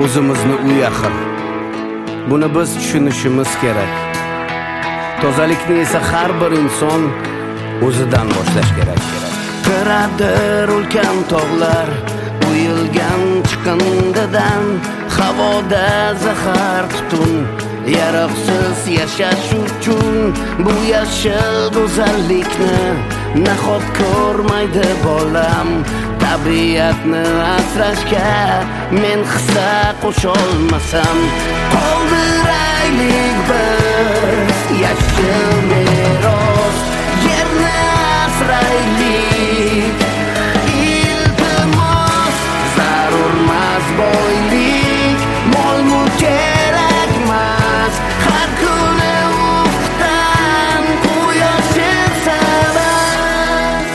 o'zimizni u yaqin. Buni biz tushunishimiz kerak. Tozalikni esa har bir inson o'zidan boshlash kerak. Qiradir ulkan tog'lar, uyilgan chiqindidan, havoda zahar tutun. Yaroqsiz yashash uchun bu yashil go'zallikni nahot ko'rmaydi bolam. Tabiatni asrashga men hissa qo'sholmasam, qoldiraylik biz yashil meros, yerni asraylik. Iltimos, zarurmas boylik, mol-mulk kerakmas. Har kuni ufqdan quyosh sabab.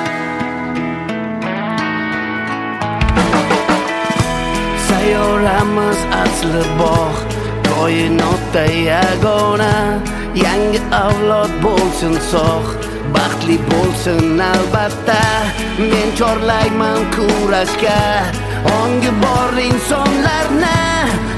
Sayyoramiz asli bog', koinotda yagona. Yangi avlod bo'lsin sog', baxtli bo'lsin albatta. Men chorlayman kurashga, ongi bor insonlarni.